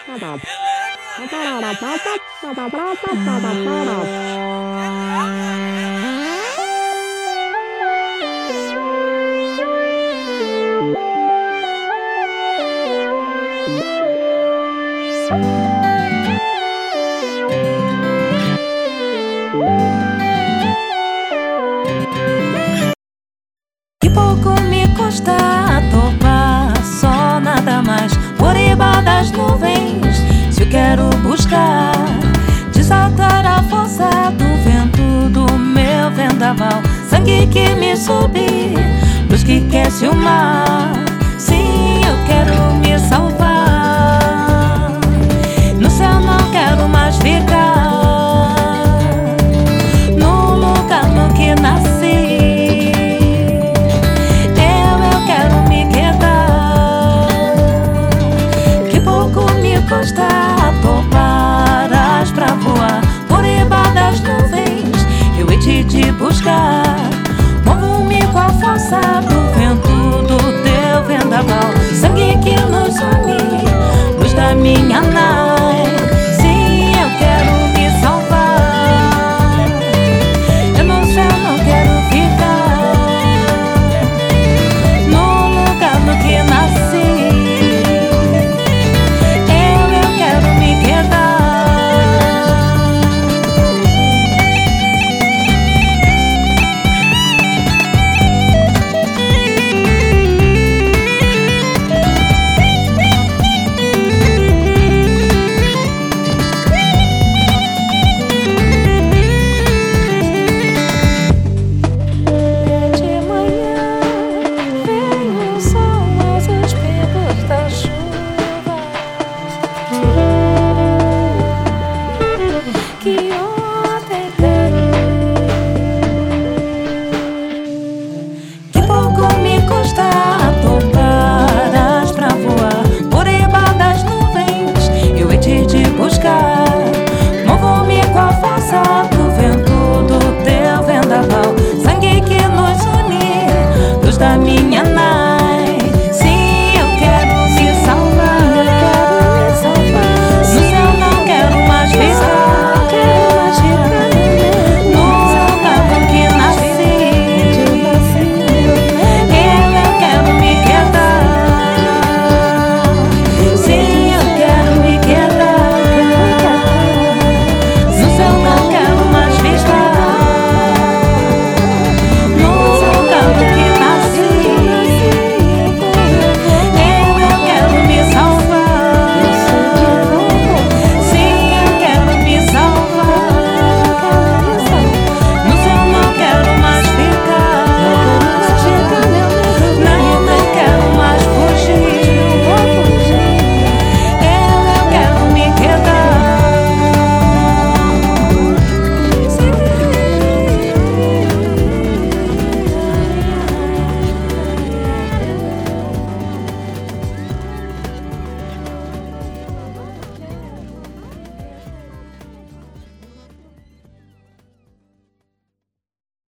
Que pouco me custa topar, só nada mais por riba das nuvens. Se eu quero buscar, desatar a força do vento do meu vendaval, sangue que me sobe, luz que aquece o mar. Sim, eu quero me salvar. No céu não quero mais ficar, no lugar no que nasci. Eu quero me quedar. Que pouco me custa topar as pra voar por riba das nuvens. Eu hei de buscar, movo-me com a força do vento do teu vendaval, sangue que nos une, luz da minha